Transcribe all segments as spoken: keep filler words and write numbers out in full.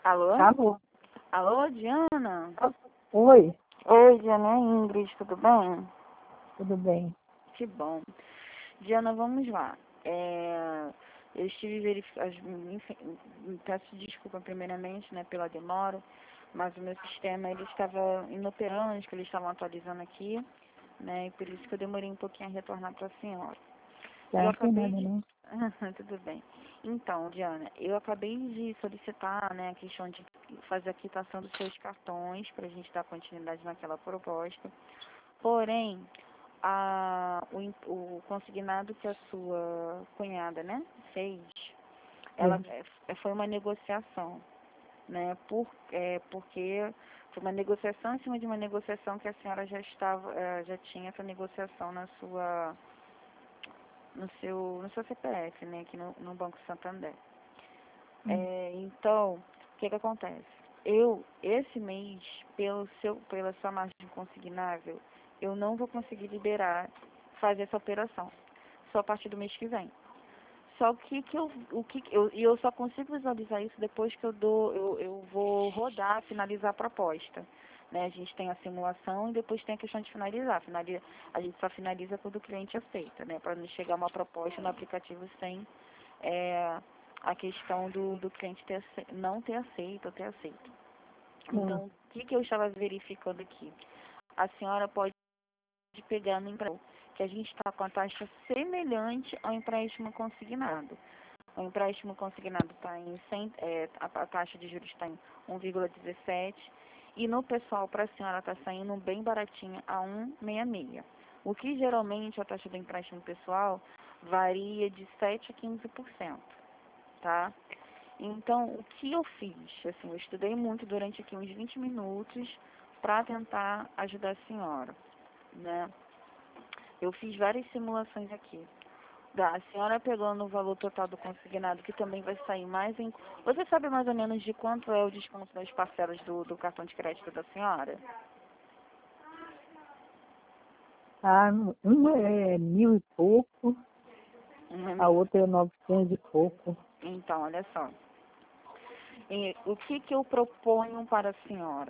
Alô? Alô? Alô, Diana? Oi, Oi, Diana, é Ingrid, tudo bem? tudo bem? Que bom. Diana, vamos lá. É, eu estive verificando, enfim, peço desculpa primeiramente, né, pela demora, mas o meu sistema ele estava inoperante, que eles estavam atualizando aqui, né, e por isso que eu demorei um pouquinho a retornar para a senhora. Eu Tá, não tem acabei nada, de... não. Tudo bem. Então, Diana, eu acabei de solicitar, né, a questão de fazer a quitação dos seus cartões para a gente dar continuidade naquela proposta. Porém, a, o, im- o consignado que a sua cunhada, né, fez, ela É. é, foi uma negociação, né, por, é, porque foi uma negociação em cima de uma negociação que a senhora já estava, eh, já tinha essa negociação na sua no seu, no seu C P F, né, aqui no, no Banco Santander. Hum. É, então, o que que acontece? Eu, esse mês, pelo seu, pela sua margem consignável, eu não vou conseguir liberar, fazer essa operação, só a partir do mês que vem. Só que, que eu, o que eu, e eu só consigo visualizar isso depois que eu dou, eu, eu vou rodar, finalizar a proposta. Né? A gente tem a simulação e depois tem a questão de finalizar. Finaliza, a gente só finaliza quando o cliente aceita, né? Para não chegar uma proposta no aplicativo sem é, a questão do, do cliente ter, ace- não ter aceito ou ter aceito. Hum. Então, o que, que eu estava verificando aqui? A senhora pode pegar no empréstimo, que a gente está com a taxa semelhante ao empréstimo consignado. O empréstimo consignado está em cem, é, a, a taxa de juros está em um vírgula dezessete e no pessoal para a senhora está saindo bem baratinha a um vírgula sessenta e seis. O que geralmente a taxa do empréstimo pessoal varia de sete a quinze por cento, tá? Então, o que eu fiz? Assim, eu estudei muito durante aqui uns vinte minutos para tentar ajudar a senhora, né? Eu fiz várias simulações aqui. Da, a senhora pegando o valor total do consignado, que também vai sair mais em... Você sabe mais ou menos de quanto é o desconto das parcelas do, do cartão de crédito da senhora? Ah, uma é mil e pouco, a Uhum. outra é novecentos e pouco. Então, olha só. E o que, que eu proponho para a senhora?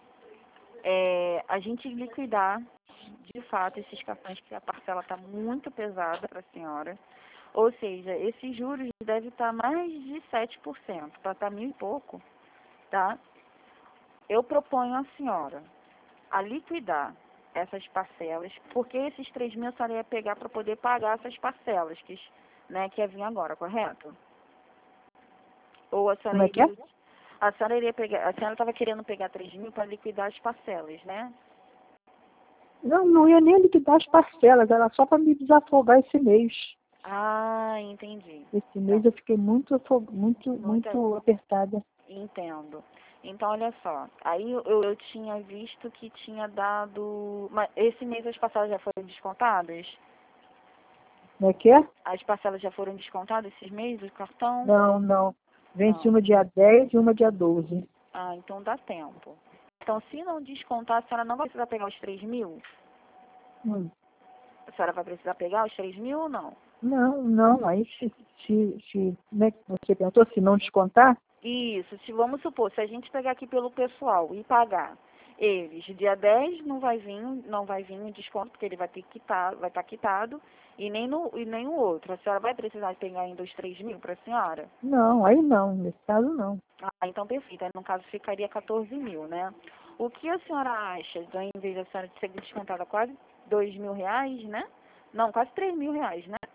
É a gente liquidar, de fato, esses cartões que a parcela está muito pesada para a senhora. Ou seja, esses juros devem estar mais de sete por cento, para estar mil e pouco, tá? Eu proponho à senhora a liquidar essas parcelas, porque esses três mil a senhora ia pegar para poder pagar essas parcelas que, né, que ia vir agora, correto? Ou a senhora Como é que é? iria, a senhora iria pegar, a senhora estava querendo pegar três mil para liquidar as parcelas, né? Não, não ia nem liquidar as parcelas, era só para me desafogar esse mês. Ah, entendi. Esse Então, mês eu fiquei muito, afo- muito, muita, muito apertada. entendo. Então, olha só, aí eu, eu tinha visto que tinha dado, mas esse mês as parcelas já foram descontadas? Como é que é? As parcelas já foram descontadas esses meses, o cartão? Não, não. Vence Não. uma dia dez e uma dia doze. Ah, então dá tempo. Então, se não descontar, a senhora não vai precisar pegar os três mil? Hum. A senhora vai precisar pegar os três mil ou não? Não, não. Aí se, se, se né, você perguntou se não descontar? Isso, se vamos supor, se a gente pegar aqui pelo pessoal e pagar eles, dia dez não vai vir, não vai vir o desconto, porque ele vai ter quitado, vai estar quitado, e nem, no, e nem o outro. A senhora vai precisar pegar ainda os três mil para a senhora? Não, aí não. Nesse caso, não. Ah, então perfeito. Aí, no caso, ficaria quatorze mil, né? O que a senhora acha, então, em vez da senhora ser descontada quase dois mil reais, né? Não, quase três mil reais, né?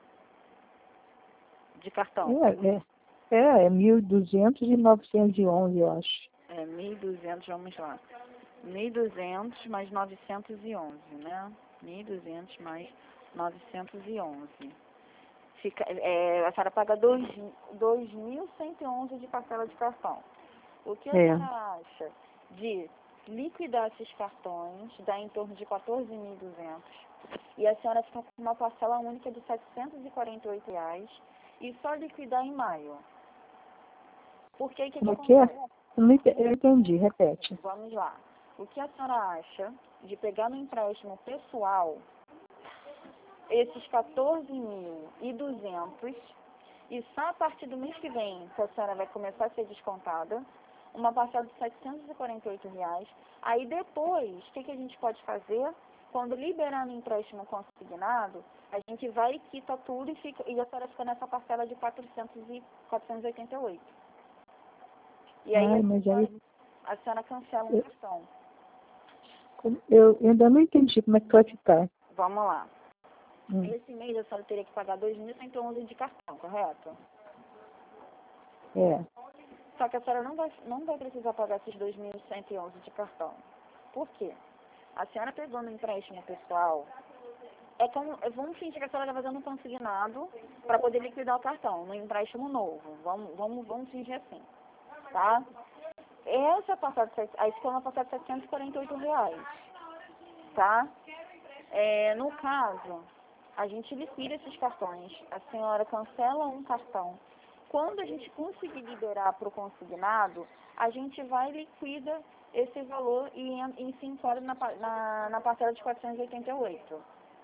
De cartão. É, é, é, é mil e duzentos e novecentos e onze, eu acho. É mil e duzentos, vamos lá. mil e duzentos mais novecentos e onze, né? mil e duzentos mais novecentos e onze. Fica, é, a senhora paga dois mil cento e onze de parcela de cartão. O que a É. senhora acha de liquidar esses cartões, dá em torno de quatorze mil e duzentos, e a senhora fica com uma parcela única de setecentos e quarenta e oito reais e só liquidar em maio? Por que que que Como é que é? acontece? Eu não ente- eu entendi, repete. Vamos lá. O que a senhora acha de pegar no empréstimo pessoal esses quatorze mil e duzentos e só a partir do mês que vem que a senhora vai começar a ser descontada, uma parcela de setecentos e quarenta e oito reais. Aí depois, o que, que a gente pode fazer? Quando liberar no empréstimo consignado, a gente vai e quita tudo e, fica, e a senhora fica nessa parcela de quatrocentos e oitenta e oito. E aí, Ai, a, mas senhora, aí a senhora cancela eu, a questão. eu ainda não entendi como é que vai ficar. Vamos lá. Hum. Esse mês a senhora teria que pagar dois mil cento e onze de cartão, correto? É. Só que a senhora não vai, não vai precisar pagar esses dois mil cento e onze de cartão. Por quê? A senhora pegou no empréstimo pessoal, é como, vamos fingir que a senhora está fazendo um consignado para poder liquidar o cartão, no empréstimo novo. Vamos, vamos, vamos fingir assim, tá? Essa parcela de, aí ficou uma parcela de setecentos e quarenta e oito reais, tá? É, no caso, a gente liquida esses cartões, a senhora cancela um cartão. Quando a gente conseguir liberar para o consignado, a gente vai e liquida esse valor e, e se enquadra na, na, na parcela de quatrocentos e oitenta e oito.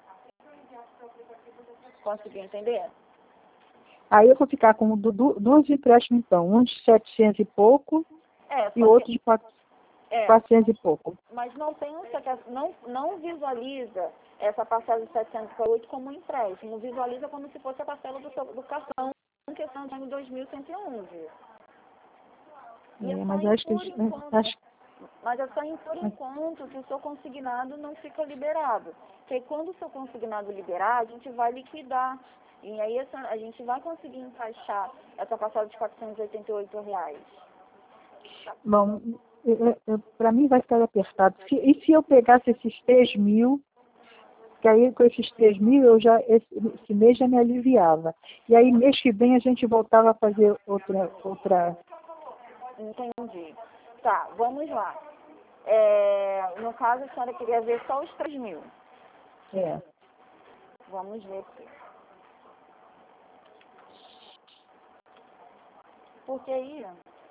Conseguiu entender? Aí eu vou ficar com du, du, dois empréstimos, então. Um de setecentos e pouco É, e outro de é, quatrocentos e pouco. mas não pensa que não, não visualiza essa parcela de setecentos e oito como um empréstimo. Visualiza como se fosse a parcela do, do cartão que está em dois mil cento e onze. E É, é mas só acho que, por enquanto, acho, mas é só em por enquanto que o seu consignado não fica liberado. Porque quando o seu consignado liberar, a gente vai liquidar. E aí essa, a gente vai conseguir encaixar essa parcela de quatrocentos e oitenta e oito reais. bom, para mim vai ficar apertado. Se, e se eu pegasse esses três mil, que aí com esses três mil eu já, esse, esse mês já me aliviava. E aí mês que vem a gente voltava a fazer outra, outra. Entendi. Tá, vamos lá. É, no caso, a senhora queria ver só os três mil. É. Vamos ver aqui. Porque aí...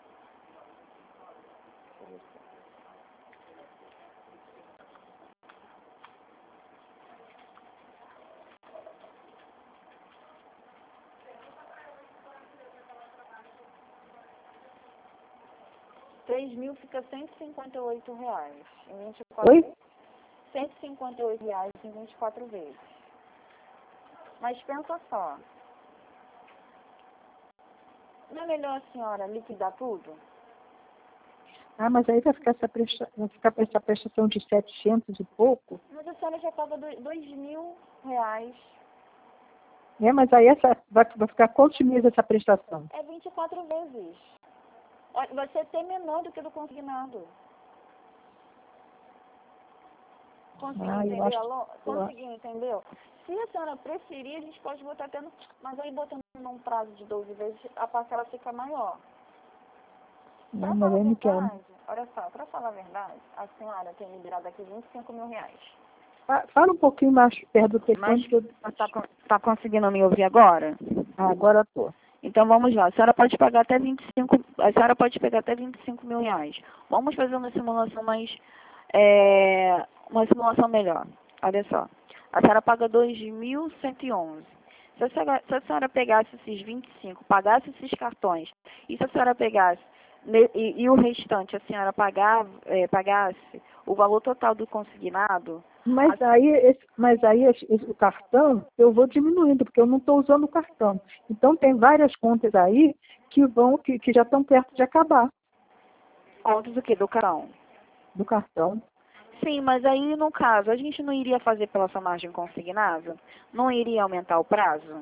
três mil fica cento e cinquenta e oito reais em vinte e quatro Oi? vezes. cento e cinquenta e oito reais em vinte e quatro vezes. Mas pensa só. Não é melhor a senhora liquidar tudo? Ah, mas aí vai ficar essa, presta, vai ficar essa prestação de setecentos e pouco. Mas a senhora já paga dois mil reais. É, mas aí essa, vai, vai ficar quantos meses essa prestação? É vinte e quatro vezes. Vai ser até menor do que do consignado. Conseguiu Ah, eu entender, acho, Alô? eu acho. Conseguiu, entendeu? Se a senhora preferir, a gente pode botar até no... Mas aí botando num prazo de doze vezes, a parcela fica maior. Pra Não, mas falar a aí não quero. verdade, olha só, pra falar a verdade, a senhora tem liberado aqui vinte e cinco mil reais. Fala um pouquinho mais perto do Mas telefone que eu... tá, tá conseguindo me ouvir agora? Ah, agora estou. Então vamos lá, a senhora pode pagar até vinte e cinco, a senhora pode pegar até vinte e cinco mil reais. Vamos fazer uma simulação mais, é, uma simulação melhor. Olha só, a senhora paga dois mil cento e onze. Se a senhora, se a senhora pegasse esses vinte e cinco, pagasse esses cartões, e se a senhora pegasse, e, e o restante a senhora pagar, é, pagasse o valor total do consignado... Mas aí, esse, mas aí esse, esse, o cartão, eu vou diminuindo, porque eu não estou usando o cartão. Então, tem várias contas aí que vão, que, que já estão perto de acabar. Contas do que? Do cartão? Do cartão. Sim, mas aí, no caso, a gente não iria fazer pela essa margem consignada? Não iria aumentar o prazo?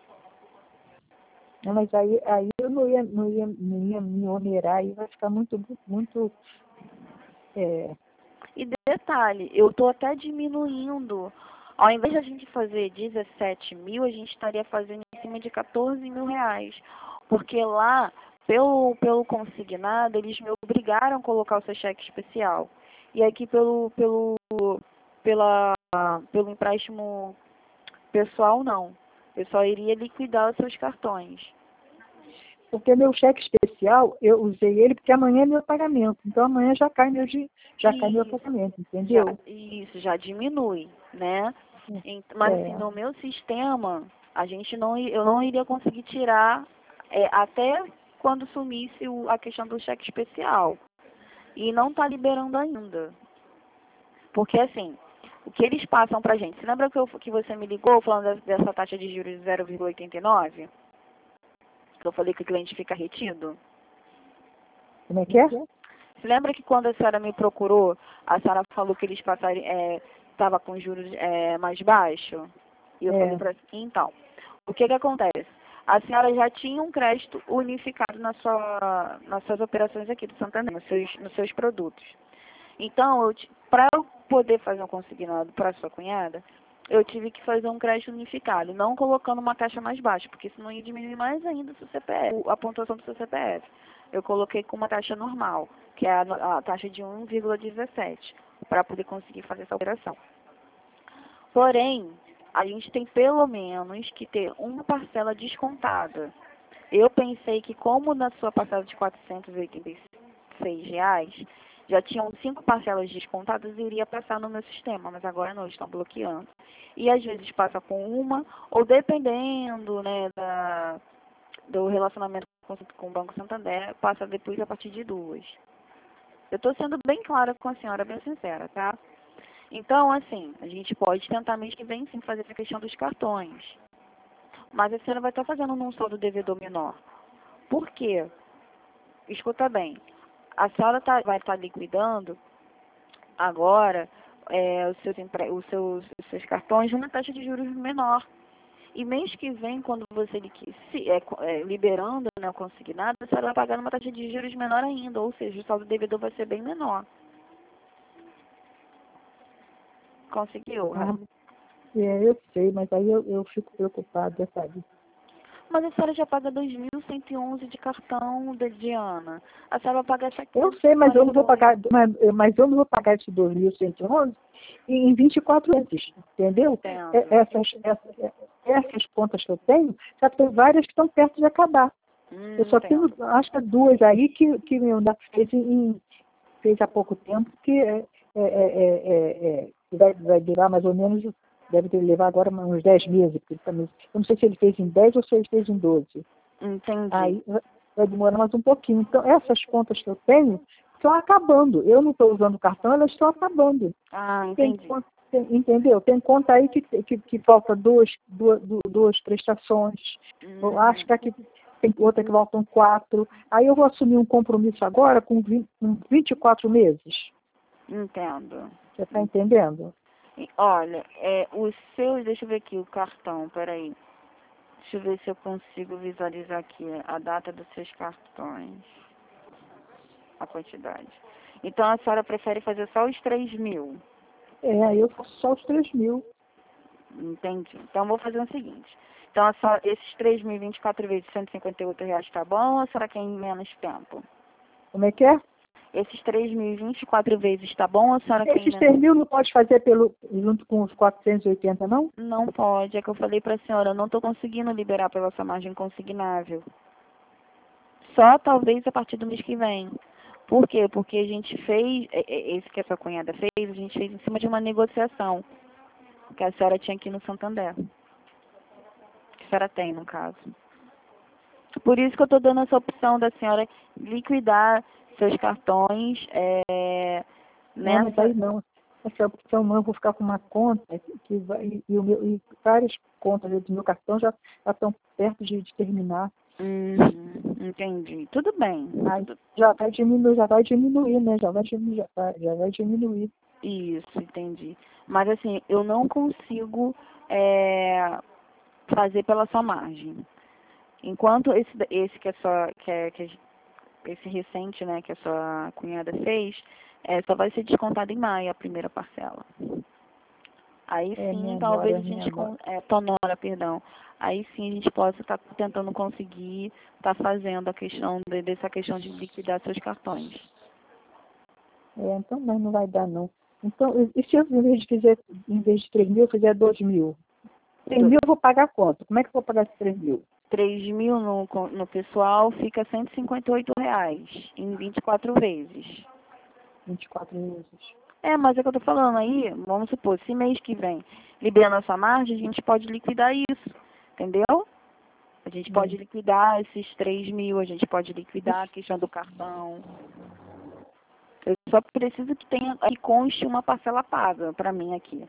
Não, mas aí, aí eu não ia, não, ia, não ia me onerar, aí vai ficar muito, muito... É... E detalhe, eu estou até diminuindo. Ao invés de a gente fazer dezessete mil, a gente estaria fazendo em cima de quatorze mil reais. Porque lá, pelo, pelo consignado, eles me obrigaram a colocar o seu cheque especial. E aqui pelo, pelo, pela, pelo empréstimo pessoal, não. Eu só iria liquidar os seus cartões. Porque meu cheque especial, eu usei ele porque amanhã é meu pagamento. Então amanhã já cai meu, já cai meu pagamento, entendeu? Já, isso, já diminui, né? É. Mas É. assim, no meu sistema, a gente não, eu não iria conseguir tirar é, até quando sumisse o, a questão do cheque especial. E não está liberando ainda. Porque, assim, o que eles passam pra gente... Você lembra que, eu, que você me ligou falando dessa taxa de juros de zero vírgula oitenta e nove? Que eu falei que o cliente fica retido? Como é que é? Você lembra que quando a senhora me procurou, a senhora falou que eles passaram, estava é, com juros é, mais baixos? E eu É. falei para então, o que que acontece? A senhora já tinha um crédito unificado na sua, nas suas operações aqui do Santander, nos seus, nos seus produtos. Então, para eu poder fazer um consignado para sua cunhada, eu tive que fazer um crédito unificado, não colocando uma taxa mais baixa, porque senão ia diminuir mais ainda o seu C P F, a pontuação do seu C P F. Eu coloquei com uma taxa normal, que é a, a taxa de um vírgula dezessete, para poder conseguir fazer essa operação. Porém, a gente tem pelo menos que ter uma parcela descontada. Eu pensei que como na sua parcela de quatrocentos e oitenta e seis reais, já tinham cinco parcelas descontadas e iria passar no meu sistema, mas agora não, estão bloqueando. E às vezes passa com uma, ou dependendo, né, da, do relacionamento com, com o Banco Santander, passa depois a partir de duas. Eu estou sendo bem clara com a senhora, bem sincera, tá? Então, assim, a gente pode tentar mês que vem sim fazer essa questão dos cartões. Mas a senhora vai estar fazendo num saldo devedor menor. Por quê? Escuta bem. A senhora tá, vai estar liquidando agora é, os, seus empre... os, seus, os seus cartões numa taxa de juros menor. E mês que vem, quando você se, é, é, liberando, né, o consignado, a senhora vai pagar uma taxa de juros menor ainda. Ou seja, o saldo devedor vai ser bem menor. Conseguiu? Ah, é, eu sei, mas aí eu, eu fico preocupada, sabe? Mas a senhora já paga dois mil cento e onze de cartão de Diana. A senhora vai pagar setecentos. Eu sei, mas eu não vou pagar, mas, mas eu não vou pagar esse dois mil cento e onze em vinte e quatro vezes, entendeu? Entendo. Essas, essas, essas contas que eu tenho, já tem várias que estão perto de acabar. Hum, eu só tenho, acho que duas aí que, que meu ainda fez, em, fez há pouco tempo, que é, é, é, é, é, vai, vai durar mais ou menos, deve ter levar agora uns dez meses. Eu não sei se ele fez em dez ou se ele fez em doze. Entendi. Aí vai demorar mais um pouquinho. Então, essas contas que eu tenho estão acabando. Eu não estou usando o cartão, elas estão acabando. Ah, entendi. Tem, tem, entendeu? Tem conta aí que, que, que falta duas, duas, duas prestações. Hum. Eu acho que aqui tem outra que faltam quatro. Aí eu vou assumir um compromisso agora com vinte, com vinte e quatro meses. Entendo. Você está entendendo? E, olha, é, os seus, deixa eu ver aqui o cartão, peraí. Deixa eu ver se eu consigo visualizar aqui a data dos seus cartões. A quantidade. Então a senhora prefere fazer só os três mil? É, aí eu faço só os três mil. Entendi. Então vou fazer o seguinte. Então a senhora, esses três mil e vinte e quatro vezes cento e cinquenta e oito reais tá bom ou a senhora quer em menos tempo? Como é que é? Esses três mil e vinte e quatro vezes tá bom ou a senhora quer em Esses menos? três mil não pode fazer pelo, junto com os quatrocentos e oitenta, não? Não pode. É que eu falei para a senhora, eu não estou conseguindo liberar pela sua margem consignável. Só talvez a partir do mês que vem. Por quê? Porque a gente fez, esse que a sua cunhada fez, a gente fez em cima de uma negociação que a senhora tinha aqui no Santander. Que a senhora tem, no caso. Por isso que eu estou dando essa opção da senhora liquidar seus cartões. É, Não, nessa... mas aí não. Essa opção não, eu vou ficar com uma conta que vai, e, e, o meu, e várias contas do meu cartão já, já estão perto de, de terminar. Uhum, entendi. Tudo bem. Aí já vai diminuir, já vai diminuir, né? Já vai diminuir, já vai, já vai diminuir. Isso, entendi. Mas assim, eu não consigo é, fazer pela sua margem. Enquanto esse, esse que é só que é, que é, esse recente, né, que a sua cunhada fez, é, só vai ser descontado em maio a primeira parcela. Aí É, sim, minha talvez nora, a minha gente nora. con- é, tonora, perdão. Aí sim a gente possa estar tentando conseguir estar fazendo a questão de, dessa questão de liquidar seus cartões. É, então, mas não vai dar, não. Então, e se eu, em vez de, fizer, em vez de três mil, eu fizer dois mil? três mil eu vou pagar quanto? Como é que eu vou pagar esses três mil? três mil no, no pessoal fica cento e cinquenta e oito reais em vinte e quatro vezes. vinte e quatro vezes. É, mas é que eu tô falando aí, vamos supor, se mês que vem liberando essa margem, a gente pode liquidar isso, entendeu? A gente Hum. pode liquidar esses três mil, a gente pode liquidar a questão do cartão. Eu só preciso que tenha, que conste uma parcela paga para mim aqui.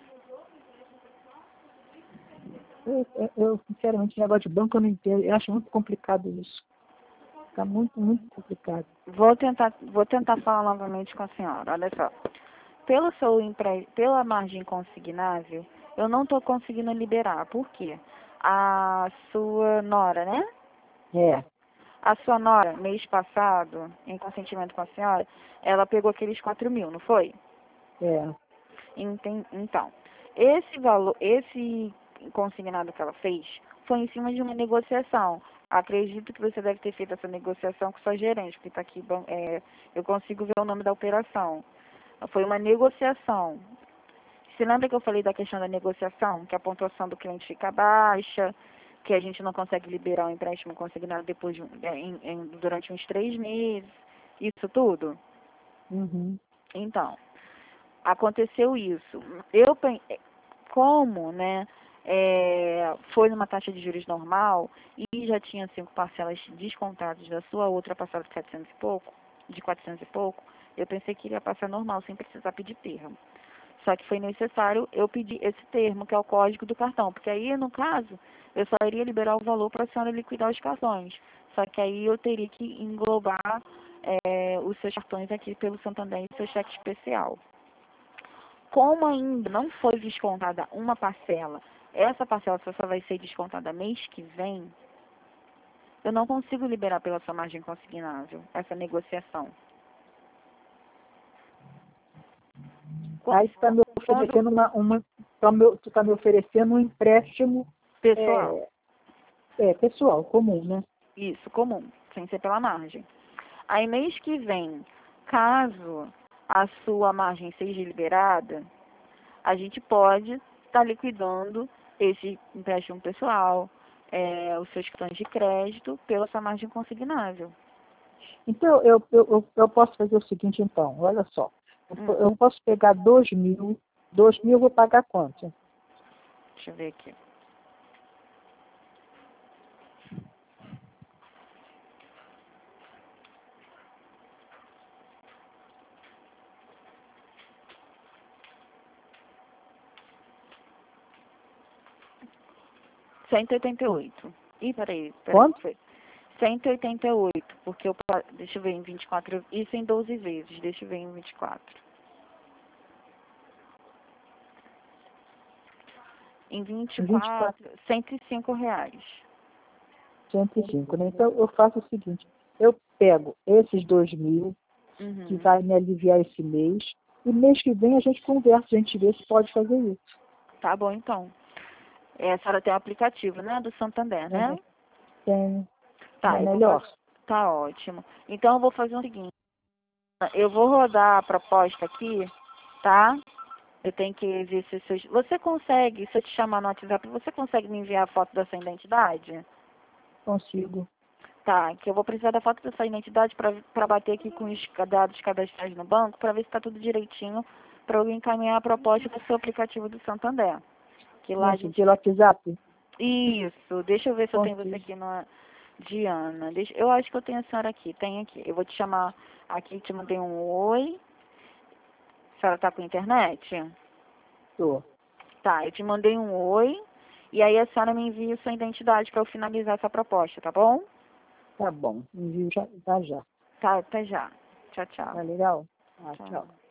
Eu, eu, eu, sinceramente, negócio de banco eu não entendo. Eu acho muito complicado isso. Fica muito, muito complicado. Vou tentar, vou tentar falar novamente com a senhora. Olha só. Pelo seu empre... Pela margem consignável, eu não estou conseguindo liberar. Por quê? A sua nora, né? É, A sua nora, mês passado, em consentimento com a senhora, ela pegou aqueles quatro mil, não foi? é. Enten- Então, esse valor, esse consignado que ela fez foi em cima de uma negociação. Acredito que você deve ter feito essa negociação com sua gerente, porque está aqui, bom, é, eu consigo ver o nome da operação. Foi uma negociação. Você lembra que eu falei da questão da negociação, que a pontuação do cliente fica baixa, que a gente não consegue liberar o empréstimo consignado depois de, um- é, em- em- durante uns três meses, isso tudo? Uhum. Então, aconteceu isso. Eu pen- como, né, é, foi numa taxa de juros normal e já tinha cinco parcelas descontadas da sua outra passada de quatrocentos e pouco, de quatrocentos e pouco, eu pensei que iria passar normal, sem precisar pedir termo. Só que foi necessário eu pedir esse termo, que é o código do cartão, porque aí, no caso, eu só iria liberar o valor para a senhora liquidar os cartões. Só que aí eu teria que englobar é, os seus cartões aqui pelo Santander e seu cheque especial. Como ainda não foi descontada uma parcela, essa parcela só vai ser descontada mês que vem, eu não consigo liberar pela sua margem consignável essa negociação. Aí você está me Quando oferecendo uma, uma tá me- tu está me oferecendo um empréstimo pessoal, é, é, pessoal, comum, né? isso, comum, sem ser pela margem. Aí mês que vem, caso a sua margem seja liberada, a gente pode estar liquidando esse empréstimo pessoal, é, os seus cartões de crédito, pela sua margem consignável. Então, eu, eu, eu, eu posso fazer o seguinte, então, olha só. Eu, Hum, eu posso pegar dois mil, dois mil eu vou pagar quanto? deixa eu ver aqui. cento e oitenta e oito. Ih, peraí, peraí. Quanto? Foi cento e oitenta e oito, porque eu, pa- deixa eu ver em vinte e quatro, isso em doze vezes, deixa eu ver em vinte e quatro. Em vinte e vinte e quatro, quatro, cento e cinco reais. cento e cinco, né? Então, eu faço o seguinte, eu pego esses dois mil, Uhum. que vai me aliviar esse mês, e mês que vem a gente conversa, a gente vê se pode fazer isso. Tá bom, então. É, a senhora tem o aplicativo, né, do Santander, né? Tem, Tá, é eu vou melhor. fazer. Tá ótimo. Então eu vou fazer o seguinte. Eu vou rodar a proposta aqui, tá? Eu tenho que ver se seus... Você consegue, se eu te chamar no WhatsApp, você consegue me enviar a foto da sua identidade? Consigo. Tá, que eu vou precisar da foto da sua identidade para bater aqui com os dados cadastrais no banco, para ver se está tudo direitinho, para eu encaminhar a proposta do seu aplicativo do Santander. Que lá a Consigo. gente... Pelo WhatsApp? Isso, deixa eu ver se eu tenho você Consigo. aqui na... Diana, deixa... eu acho que eu tenho a senhora aqui, tem aqui. Eu vou te chamar aqui, te mandei um oi. A senhora tá com internet? Tô. Tá, eu te mandei um oi. E aí a senhora me envia sua identidade para eu finalizar essa proposta, tá bom? Tá bom. Envio já, já já. Tá, até já. Tchau, tchau. Tá legal? Ah, Tchau. tchau.